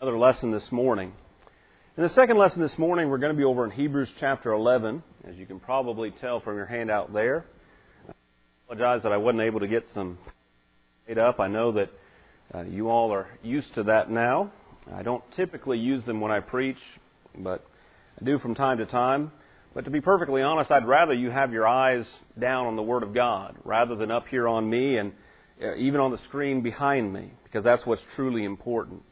Another lesson this morning. In the second lesson this morning, we're going to be over in Hebrews chapter 11, as you can probably tell from your handout there. I apologize that I wasn't able to get some made up. I know that you all are used to that now. I don't typically use them when I preach, but I do from time to time. But to be perfectly honest, I'd rather you have your eyes down on the Word of God rather than up here on me and even on the screen behind me, because that's what's truly important.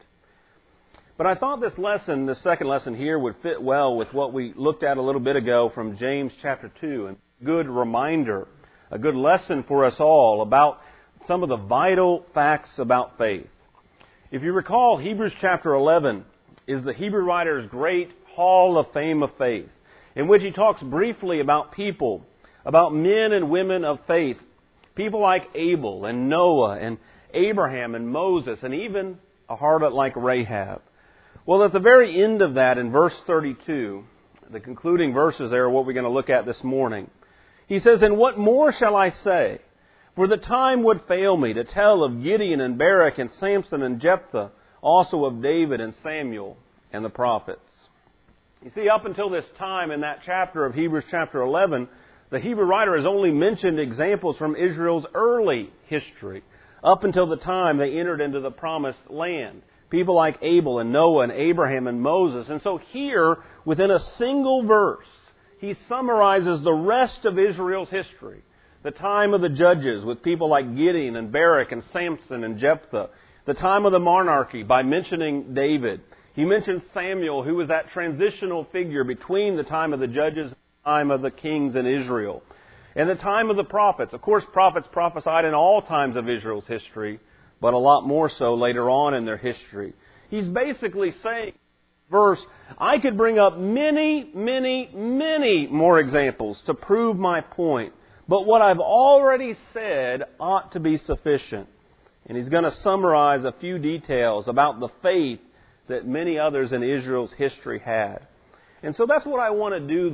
But I thought this lesson, the second lesson here, would fit well with what we looked at a little bit ago from James chapter 2. And a good reminder, a good lesson for us all about some of the vital facts about faith. If you recall, Hebrews chapter 11 is the Hebrew writer's great hall of fame of faith, in which he talks briefly about people, about men and women of faith, people like Abel and Noah and Abraham and Moses and even a harlot like Rahab. Well, at the very end of that, in verse 32, the concluding verses there are what we're going to look at this morning. He says, "And what more shall I say? For the time would fail me to tell of Gideon and Barak and Samson and Jephthah, also of David and Samuel and the prophets." You see, up until this time in that chapter of Hebrews chapter 11, the Hebrew writer has only mentioned examples from Israel's early history, up until the time they entered into the promised land. People like Abel and Noah and Abraham and Moses. And so here, within a single verse, he summarizes the rest of Israel's history. The time of the judges with people like Gideon and Barak and Samson and Jephthah. The time of the monarchy by mentioning David. He mentions Samuel, who was that transitional figure between the time of the judges and the time of the kings in Israel. And the time of the prophets. Of course, prophets prophesied in all times of Israel's history, but a lot more so later on in their history. He's basically saying, verse, I could bring up many, many, many more examples to prove my point, but what I've already said ought to be sufficient. And he's going to summarize a few details about the faith that many others in Israel's history had. And so that's what I want to do.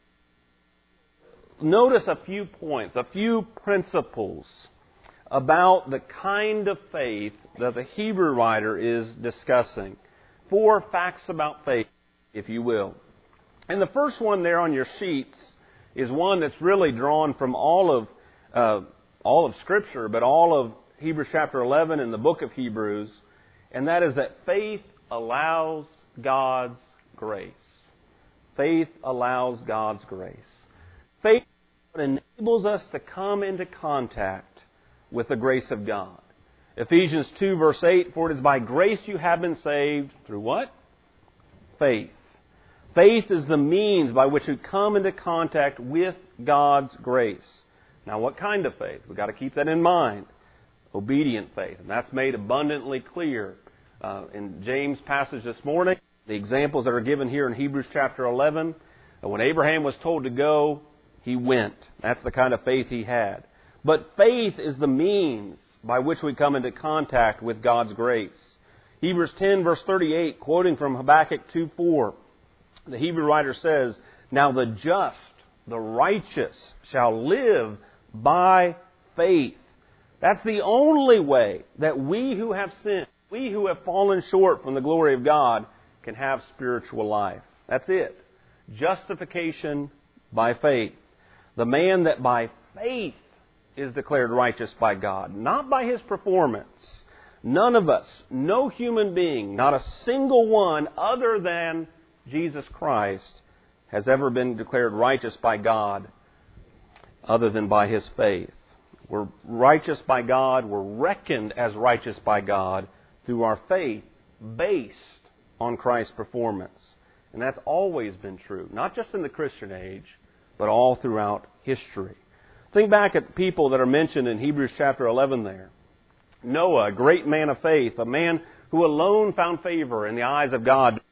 Notice a few points, a few principles about the kind of faith that the Hebrew writer is discussing. 4 facts about faith, if you will. And the first one there on your sheets is one that's really drawn from all of Scripture, but all of Hebrews chapter 11 and the book of Hebrews, and that is that faith allows God's grace. Faith allows God's grace. Faith enables us to come into contact with the grace of God. Ephesians 2 verse 8, "For it is by grace you have been saved." Through what? Faith. Faith is the means by which we come into contact with God's grace. Now, what kind of faith? We've got to keep that in mind. Obedient faith. And that's made abundantly clear in James' passage this morning. The examples that are given here in Hebrews chapter 11. When Abraham was told to go, he went. That's the kind of faith he had. But faith is the means by which we come into contact with God's grace. Hebrews 10 verse 38, quoting from Habakkuk 2:4, the Hebrew writer says, "Now the just, the righteous, shall live by faith." That's the only way that we who have sinned, we who have fallen short from the glory of God, can have spiritual life. That's it. Justification by faith. The man that by faith is declared righteous by God, not by his performance. None of us, no human being, not a single one other than Jesus Christ has ever been declared righteous by God other than by his faith. We're righteous by God, we're reckoned as righteous by God through our faith based on Christ's performance. And that's always been true, not just in the Christian age, but all throughout history. Think back at the people that are mentioned in Hebrews chapter 11 there. Noah, a great man of faith, a man who alone found favor in the eyes of God.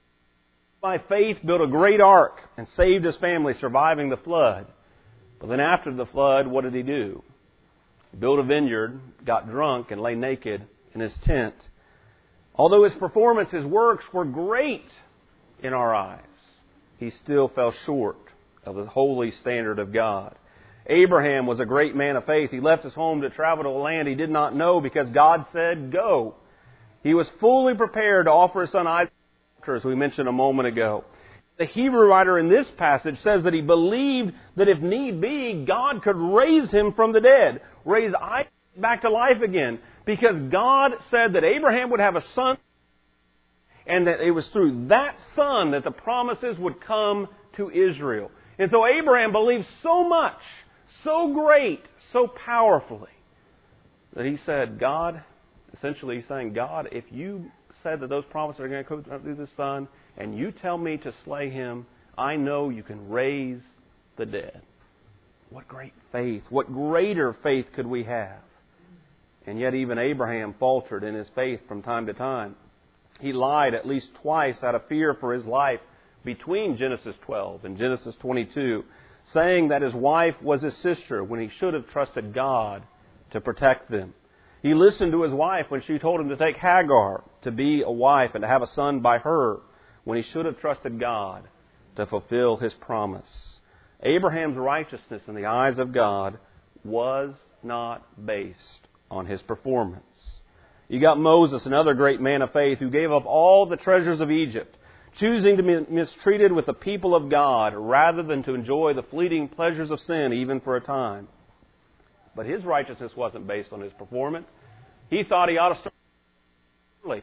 By faith built a great ark and saved his family, surviving the flood. But then after the flood, what did he do? He built a vineyard, got drunk, and lay naked in his tent. Although his performance, his works were great in our eyes, he still fell short of the holy standard of God. Abraham was a great man of faith. He left his home to travel to a land he did not know because God said, go. He was fully prepared to offer his son Isaac, as we mentioned a moment ago. The Hebrew writer in this passage says that he believed that if need be, God could raise him from the dead, raise Isaac back to life again, because God said that Abraham would have a son, and that it was through that son that the promises would come to Israel. And so Abraham believed so much, so great, so powerfully, that he said, God, essentially he's saying, God, if you said that those promises are going to come through the son, and you tell me to slay him, I know you can raise the dead. What great faith. What greater faith could we have? And yet even Abraham faltered in his faith from time to time. He lied at least twice out of fear for his life between Genesis 12 and Genesis 22, saying that his wife was his sister when he should have trusted God to protect them. He listened to his wife when she told him to take Hagar to be a wife and to have a son by her, when he should have trusted God to fulfill his promise. Abraham's righteousness in the eyes of God was not based on his performance. You got Moses, another great man of faith, who gave up all the treasures of Egypt, choosing to be mistreated with the people of God rather than to enjoy the fleeting pleasures of sin even for a time. But his righteousness wasn't based on his performance. He thought he ought to start early.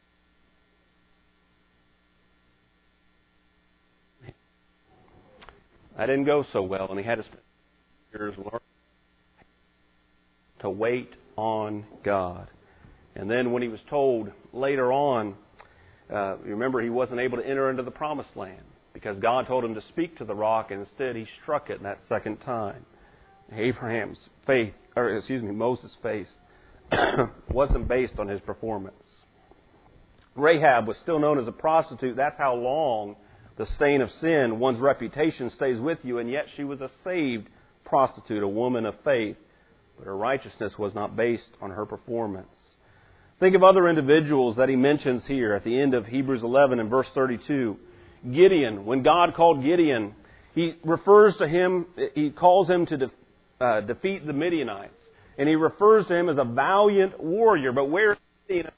That didn't go so well, and he had to spend years learning to wait on God. And then when he was told later on, remember he wasn't able to enter into the promised land because God told him to speak to the rock, and instead he struck it that second time. Moses' faith wasn't based on his performance. Rahab was still known as a prostitute. That's how long the stain of sin, one's reputation, stays with you, and yet she was a saved prostitute, a woman of faith. But her righteousness was not based on her performance. Think of other individuals that he mentions here at the end of Hebrews 11 and verse 32. Gideon, when God called Gideon, he refers to him, he calls him to defeat the Midianites. And he refers to him as a valiant warrior. But where is Gideon?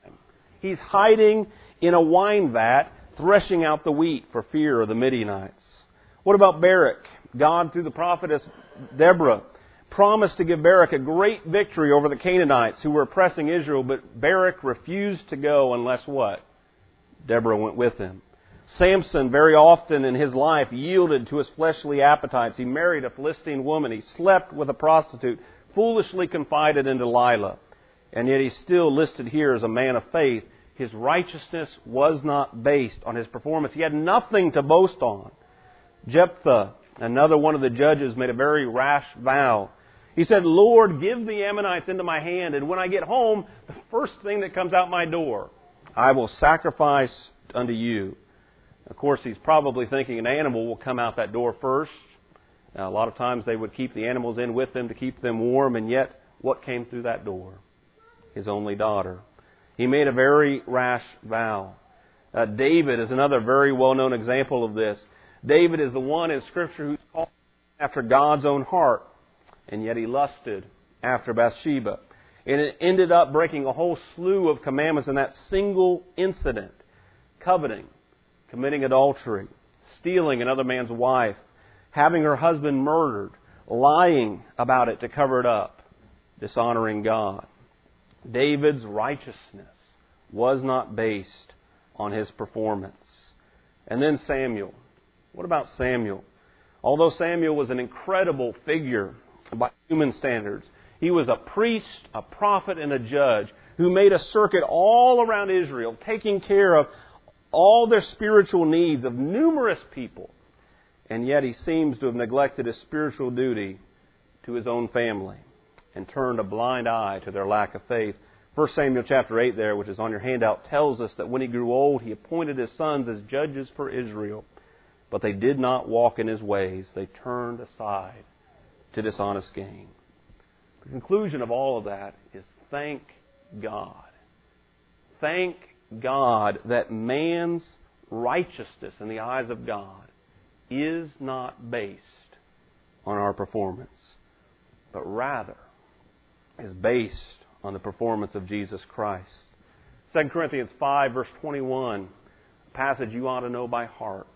He's hiding in a wine vat, threshing out the wheat for fear of the Midianites. What about Barak? God, through the prophetess Deborah, promised to give Barak a great victory over the Canaanites who were oppressing Israel, but Barak refused to go unless what? Deborah went with him. Samson, very often in his life, yielded to his fleshly appetites. He married a Philistine woman. He slept with a prostitute, foolishly confided in Delilah. And yet he's still listed here as a man of faith. His righteousness was not based on his performance. He had nothing to boast on. Jephthah, another one of the judges, made a very rash vow. He said, Lord, give the Ammonites into my hand, and when I get home, the first thing that comes out my door, I will sacrifice unto you. Of course, he's probably thinking an animal will come out that door first. Now, a lot of times they would keep the animals in with them to keep them warm, and yet what came through that door? His only daughter. He made a very rash vow. David is another very well-known example of this. David is the one in Scripture who's called after God's own heart, and yet he lusted after Bathsheba. And it ended up breaking a whole slew of commandments in that single incident. Coveting, committing adultery, stealing another man's wife, having her husband murdered, lying about it to cover it up, dishonoring God. David's righteousness was not based on his performance. And then Samuel. What about Samuel? Although Samuel was an incredible figure by human standards, he was a priest, a prophet, and a judge who made a circuit all around Israel, taking care of all their spiritual needs of numerous people. And yet he seems to have neglected his spiritual duty to his own family and turned a blind eye to their lack of faith. 1 Samuel chapter 8 there, which is on your handout, tells us that when he grew old, he appointed his sons as judges for Israel. But they did not walk in his ways. They turned aside to dishonest gain. The conclusion of all of that is thank God. Thank God that man's righteousness in the eyes of God is not based on our performance, but rather is based on the performance of Jesus Christ. 2 Corinthians 5, verse 21, a passage you ought to know by heart.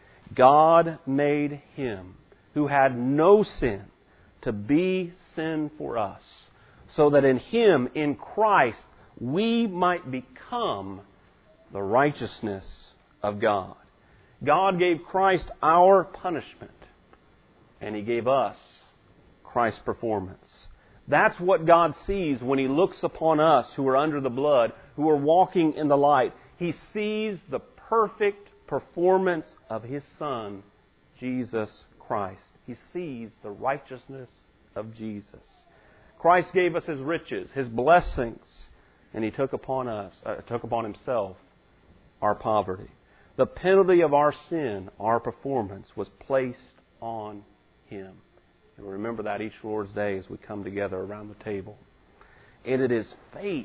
God made Him who had no sin to be sin for us, so that in Him, in Christ, we might become the righteousness of God. God gave Christ our punishment, and He gave us Christ's performance. That's what God sees when He looks upon us who are under the blood, who are walking in the light. He sees the perfect performance of His Son, Jesus Christ. He sees the righteousness of Jesus. Christ gave us His riches, His blessings, and He took upon Himself our poverty. The penalty of our sin, our performance, was placed on Him. And we remember that each Lord's Day as we come together around the table. And it is faith,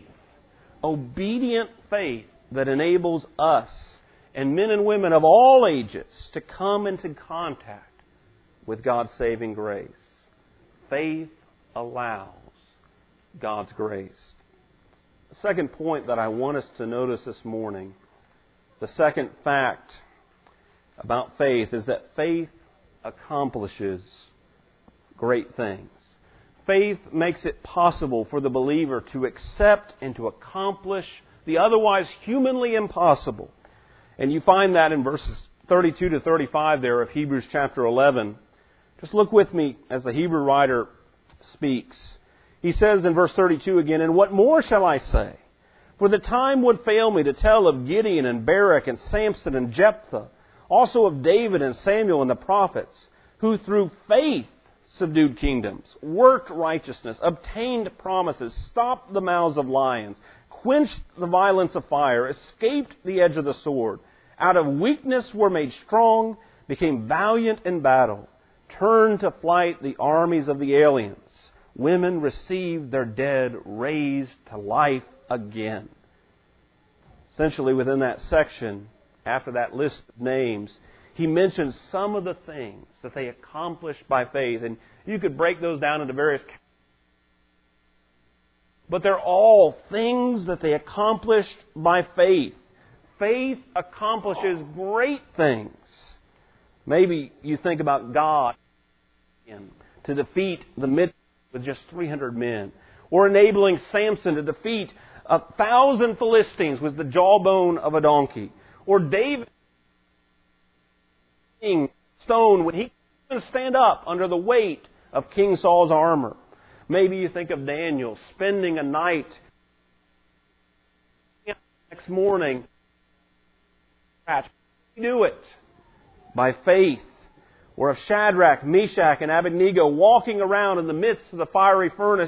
obedient faith, that enables us and men and women of all ages to come into contact with God's saving grace. Faith allows God's grace. The second point that I want us to notice this morning, the second fact about faith, is that faith accomplishes great things. Faith makes it possible for the believer to accept and to accomplish the otherwise humanly impossible. And you find that in verses 32 to 35 there of Hebrews chapter 11. Just look with me as the Hebrew writer speaks. He says in verse 32 again, "And what more shall I say? For the time would fail me to tell of Gideon and Barak and Samson and Jephthah, also of David and Samuel and the prophets, who through faith subdued kingdoms, worked righteousness, obtained promises, stopped the mouths of lions, quenched the violence of fire, escaped the edge of the sword, out of weakness were made strong, became valiant in battle, turned to flight the armies of the aliens. Women received their dead raised to life again." Essentially within that section, after that list of names, he mentions some of the things that they accomplished by faith. And you could break those down into various categories. But they're all things that they accomplished by faith. Faith accomplishes great things. Maybe you think about God to defeat the Midianites with just 300 men, or enabling Samson to defeat 1,000 Philistines with the jawbone of a donkey, or David stone when he couldn't stand up under the weight of King Saul's armor. Maybe you think of Daniel spending a night next morning. Do it by faith. Or of Shadrach, Meshach, and Abednego walking around in the midst of the fiery furnace.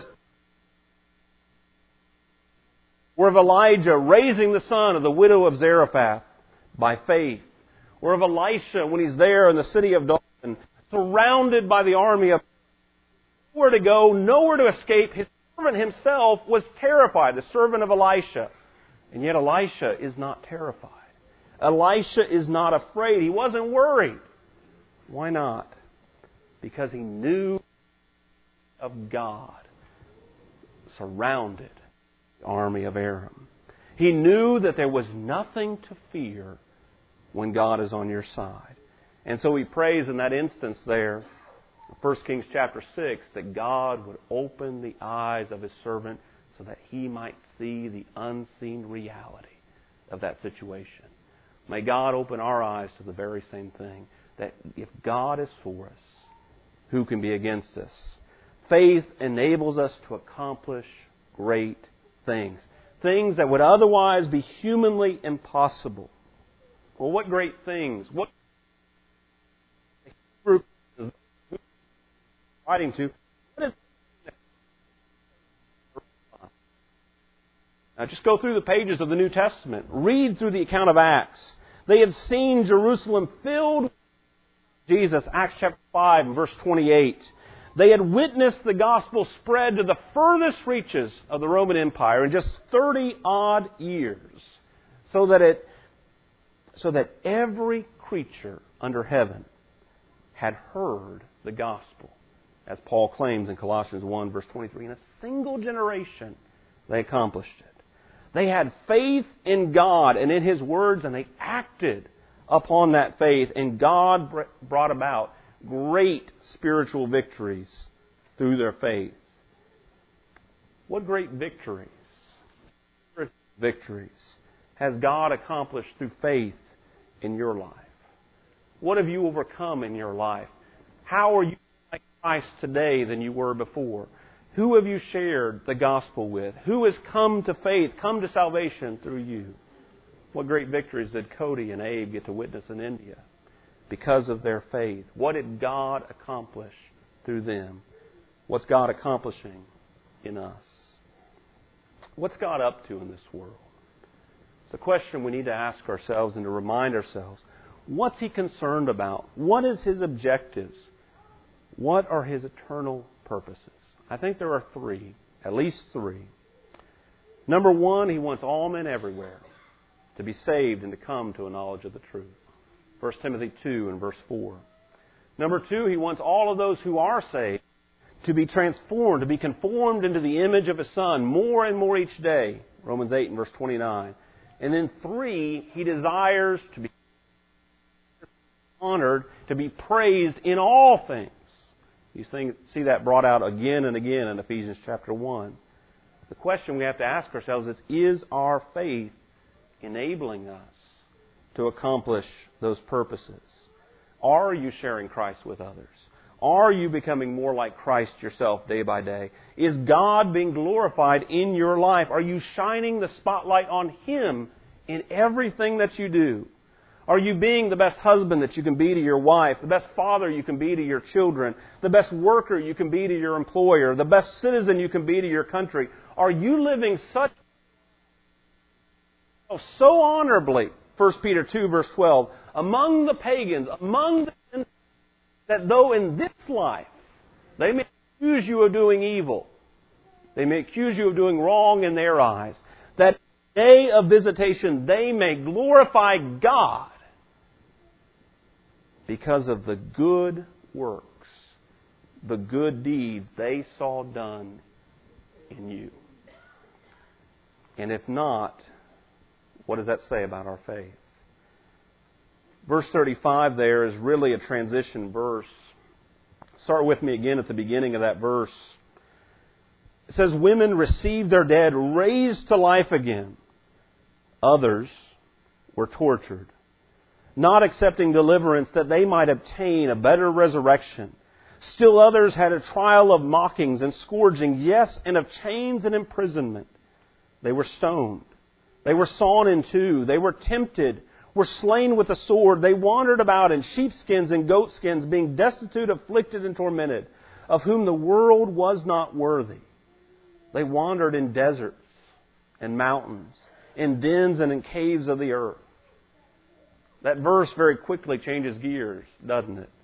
Or of Elijah raising the son of the widow of Zarephath by faith. Or of Elisha when he's there in the city of Dothan, surrounded by the army of nowhere to go, nowhere to escape. His servant himself was terrified, the servant of Elisha. And yet Elisha is not terrified. Elisha is not afraid. He wasn't worried. Why not? Because he knew of God surrounded the army of Aram. He knew that there was nothing to fear when God is on your side. And so he prays in that instance there, 1 Kings chapter 6, that God would open the eyes of His servant so that he might see the unseen reality of that situation. May God open our eyes to the very same thing, that if God is for us, who can be against us? Faith enables us to accomplish great things. Things that would otherwise be humanly impossible. Well, what great things? What group is writing to? Now just go through the pages of the New Testament. Read through the account of Acts. They had seen Jerusalem filled with Jesus, Acts chapter 5 and verse 28. They had witnessed the gospel spread to the furthest reaches of the Roman Empire in just 30-odd years, so that every creature under heaven had heard the gospel, as Paul claims in Colossians 1 verse 23. In a single generation, they accomplished it. They had faith in God and in His words, and they acted upon that faith, and God brought about great spiritual victories through their faith. What great victories has God accomplished through faith in your life? What have you overcome in your life? How are you like Christ today than you were before? Who have you shared the gospel with? Who has come to faith, come to salvation through you? What great victories did Cody and Abe get to witness in India because of their faith? What did God accomplish through them? What's God accomplishing in us? What's God up to in this world? It's a question we need to ask ourselves and to remind ourselves. What's He concerned about? What is His objectives? What are His eternal purposes? I think there are three, at least three. Number one, He wants all men everywhere to be saved and to come to a knowledge of the truth. 1 Timothy 2 and verse 4. Number two, He wants all of those who are saved to be transformed, to be conformed into the image of His Son more and more each day. Romans 8 and verse 29. And then three, He desires to be honored, to be praised in all things. You see that brought out again and again in Ephesians chapter 1. The question we have to ask ourselves is our faith enabling us to accomplish those purposes? Are you sharing Christ with others? Are you becoming more like Christ yourself day by day? Is God being glorified in your life? Are you shining the spotlight on Him in everything that you do? Are you being the best husband that you can be to your wife, the best father you can be to your children, the best worker you can be to your employer, the best citizen you can be to your country? Are you living so honorably, 1 Peter 2 verse 12, among the pagans, among the Gentiles, that though in this life they may accuse you of doing evil, they may accuse you of doing wrong in their eyes, that day of visitation they may glorify God because of the good works, the good deeds they saw done in you. And if not, what does that say about our faith? Verse 35 there is really a transition verse. Start with me again at the beginning of that verse. It says, women received their dead raised to life again. Others were tortured, not accepting deliverance that they might obtain a better resurrection. Still others had a trial of mockings and scourging, yes, and of chains and imprisonment. They were stoned. They were sawn in two. They were tempted, were slain with a sword. They wandered about in sheepskins and goatskins, being destitute, afflicted, and tormented, of whom the world was not worthy. They wandered in deserts and mountains, in dens and in caves of the earth. That verse very quickly changes gears, doesn't it?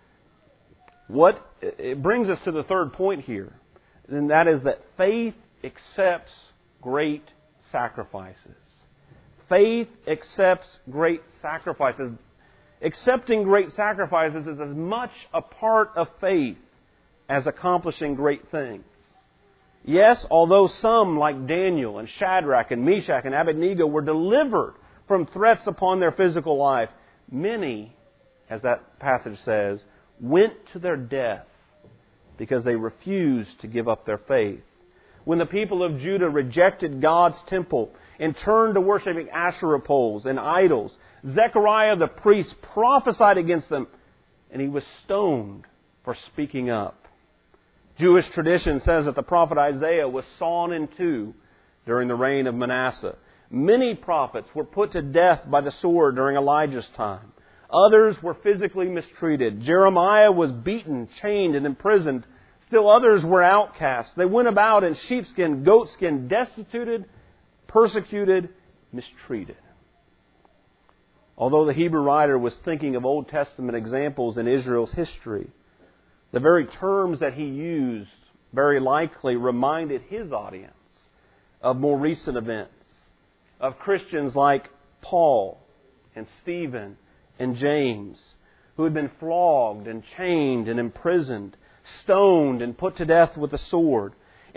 It brings us to the third point here, and that is that faith accepts great sacrifices. Faith accepts great sacrifices. Accepting great sacrifices is as much a part of faith as accomplishing great things. Yes, although some, like Daniel and Shadrach and Meshach and Abednego, were delivered from threats upon their physical life, many, as that passage says, went to their death because they refused to give up their faith. When the people of Judah rejected God's temple and turned to worshiping Asherah poles and idols, Zechariah the priest prophesied against them, and he was stoned for speaking up. Jewish tradition says that the prophet Isaiah was sawn in two during the reign of Manasseh. Many prophets were put to death by the sword during Elijah's time. Others were physically mistreated. Jeremiah was beaten, chained, and imprisoned. Still others were outcasts. They went about in sheepskin, goatskin, destituted, persecuted, mistreated. Although the Hebrew writer was thinking of Old Testament examples in Israel's history, the very terms that he used very likely reminded his audience of more recent events, of Christians like Paul and Stephen and James, who had been flogged and chained and imprisoned, stoned and put to death with a sword.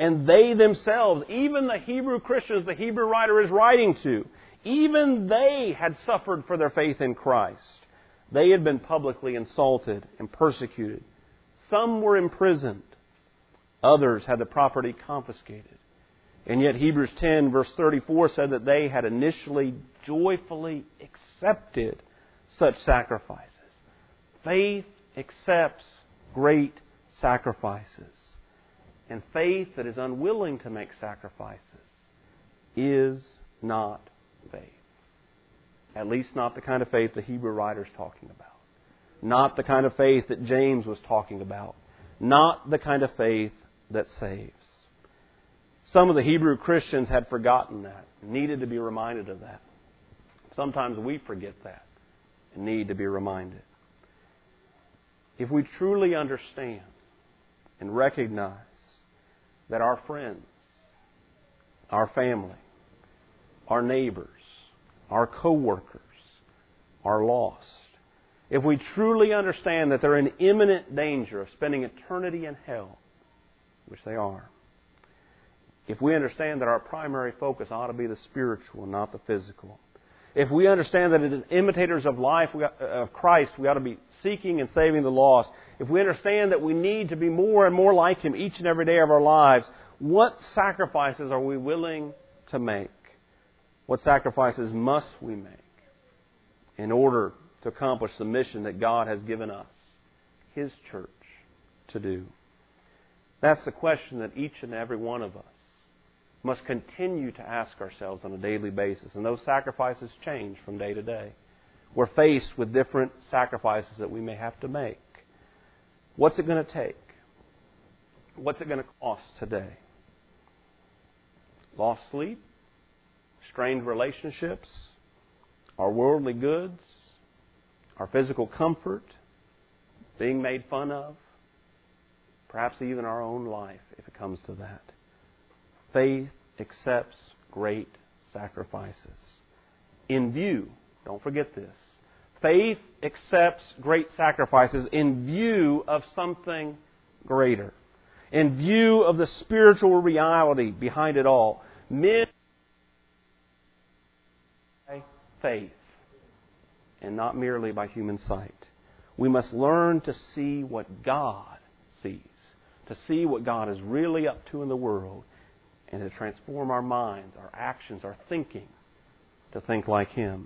And they themselves, even the Hebrew Christians the Hebrew writer is writing to, even they had suffered for their faith in Christ. They had been publicly insulted and persecuted. Some were imprisoned. Others had the property confiscated. And yet Hebrews 10 verse 34 said that they had initially joyfully accepted such sacrifices. Faith accepts great sacrifices. And faith that is unwilling to make sacrifices is not faith. At least not the kind of faith the Hebrew writer is talking about. Not the kind of faith that James was talking about. Not the kind of faith that saves. Some of the Hebrew Christians had forgotten that, needed to be reminded of that. Sometimes we forget that and need to be reminded. If we truly understand and recognize that our friends, our family, our neighbors, our co-workers are lost, if we truly understand that they're in imminent danger of spending eternity in hell, which they are, if we understand that our primary focus ought to be the spiritual and not the physical, if we understand that as imitators of life of Christ, we ought to be seeking and saving the lost, if we understand that we need to be more and more like Him each and every day of our lives, what sacrifices are we willing to make? What sacrifices must we make in order to accomplish the mission that God has given us, His church, to do? That's the question that each and every one of us must continue to ask ourselves on a daily basis. And those sacrifices change from day to day. We're faced with different sacrifices that we may have to make. What's it going to take? What's it going to cost today? Lost sleep? Strained relationships? Our worldly goods? Our physical comfort? Being made fun of? Perhaps even our own life, if it comes to that. Faith accepts great sacrifices. In view, don't forget this, faith accepts great sacrifices in view of something greater. In view of the spiritual reality behind it all. Men by faith and not merely by human sight. We must learn to see what God sees. To see what God is really up to in the world. And to transform our minds, our actions, our thinking, to think like Him.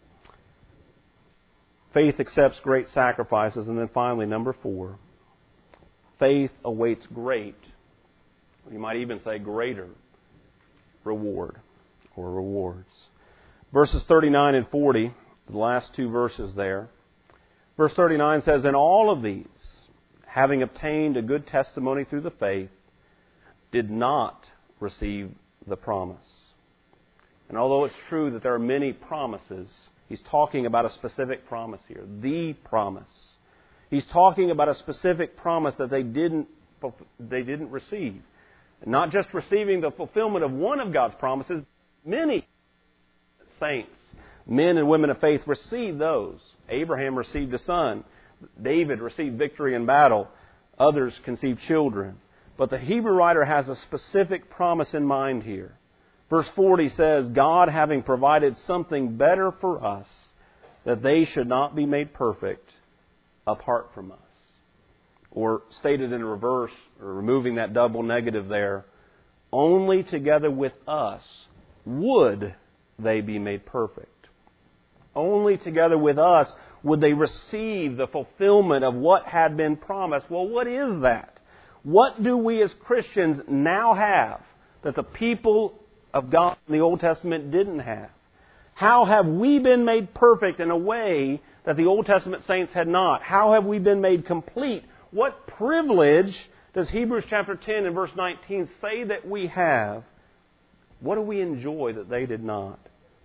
Faith accepts great sacrifices. And then finally, number 4, faith awaits great, you might even say greater, reward or rewards. Verses 39 and 40, the last two verses there. Verse 39 says, "And all of these, having obtained a good testimony through the faith, did not receive the promise." And although it's true that there are many promises, he's talking about a specific promise here. The promise. He's talking about a specific promise that they didn't receive. Not just receiving the fulfillment of one of God's promises, many saints, men and women of faith, received those. Abraham received a son. David received victory in battle. Others conceived children. But the Hebrew writer has a specific promise in mind here. Verse 40 says, "God having provided something better for us, that they should not be made perfect apart from us." Or stated in reverse, or removing that double negative there, "Only together with us would they be made perfect." Only together with us would they receive the fulfillment of what had been promised. Well, what is that? What do we as Christians now have that the people of God in the Old Testament didn't have? How have we been made perfect in a way that the Old Testament saints had not? How have we been made complete? What privilege does Hebrews chapter 10 and verse 19 say that we have? What do we enjoy that they did not?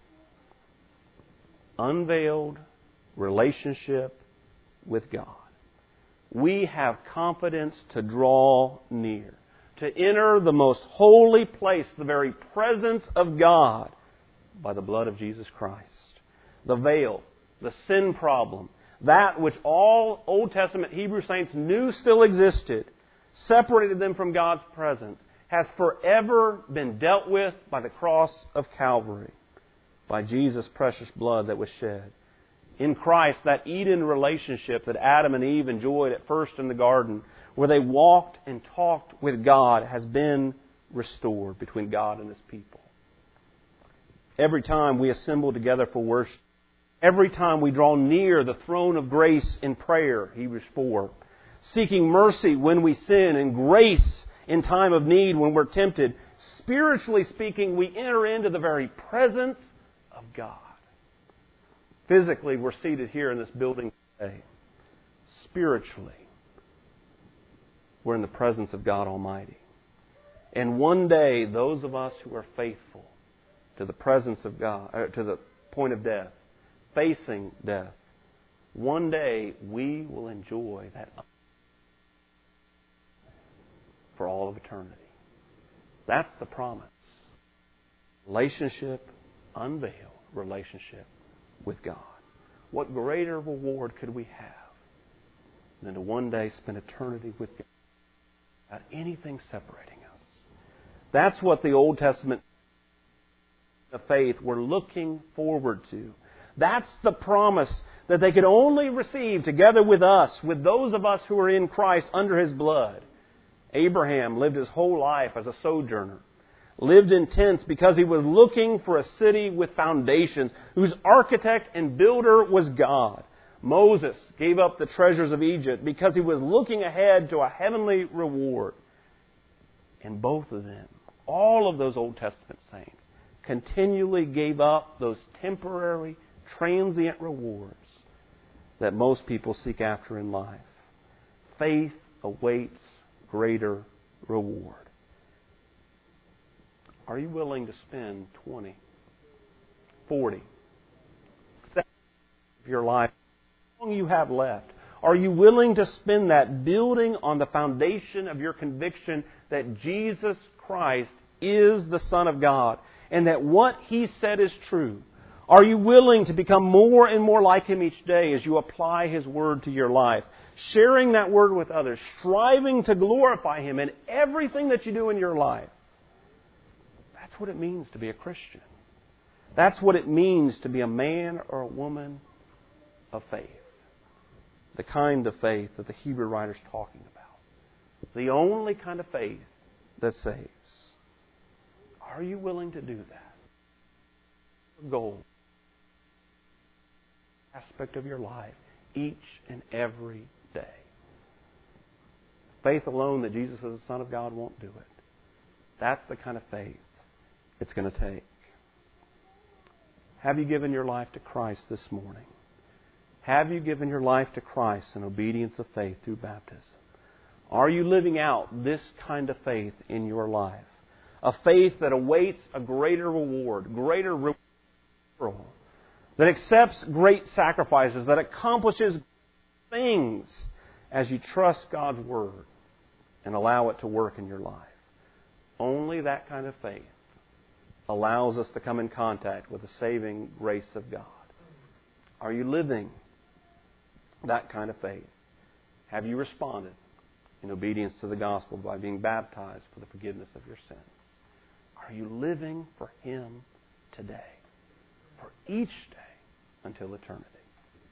Unveiled relationship with God. We have confidence to draw near, to enter the most holy place, the very presence of God, by the blood of Jesus Christ. The veil, the sin problem, that which all Old Testament Hebrew saints knew still existed, separated them from God's presence, has forever been dealt with by the cross of Calvary, by Jesus' precious blood that was shed. In Christ, that Eden relationship that Adam and Eve enjoyed at first in the garden, where they walked and talked with God, has been restored between God and His people. Every time we assemble together for worship, every time we draw near the throne of grace in prayer, Hebrews 4, seeking mercy when we sin and grace in time of need when we're tempted, spiritually speaking, we enter into the very presence of God. Physically, we're seated here in this building today. Spiritually, we're in the presence of God Almighty. And one day, those of us who are faithful to the presence of God, to the point of death, facing death, one day we will enjoy that for all of eternity. That's the promise. Relationship, unveiled relationship with God. What greater reward could we have than to one day spend eternity with God without anything separating us? That's what the Old Testament of faith were looking forward to. That's the promise that they could only receive together with us, with those of us who are in Christ under His blood. Abraham lived his whole life as a sojourner, lived in tents because he was looking for a city with foundations, whose architect and builder was God. Moses gave up the treasures of Egypt because he was looking ahead to a heavenly reward. And both of them, all of those Old Testament saints, continually gave up those temporary, transient rewards that most people seek after in life. Faith awaits greater reward. Are you willing to spend 20, 40, 70 of your life, how long you have left? Are you willing to spend that building on the foundation of your conviction that Jesus Christ is the Son of God and that what He said is true? Are you willing to become more and more like Him each day as you apply His Word to your life? Sharing that Word with others, striving to glorify Him in everything that you do in your life. That's what it means to be a Christian. That's what it means to be a man or a woman of faith. The kind of faith that the Hebrew writer's talking about. The only kind of faith that saves. Are you willing to do that? Goal. Aspect of your life each and every day. Faith alone that Jesus is the Son of God won't do it. That's the kind of faith it's going to take. Have you given your life to Christ this morning? Have you given your life to Christ in obedience of faith through baptism? Are you living out this kind of faith in your life? A faith that awaits a greater reward, that accepts great sacrifices, that accomplishes things as you trust God's Word and allow it to work in your life. Only that kind of faith allows us to come in contact with the saving grace of God. Are you living that kind of faith? Have you responded in obedience to the gospel by being baptized for the forgiveness of your sins? Are you living for Him today? For each day until eternity?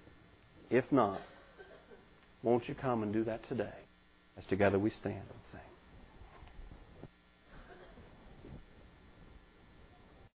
If not, won't you come and do that today as together we stand and sing?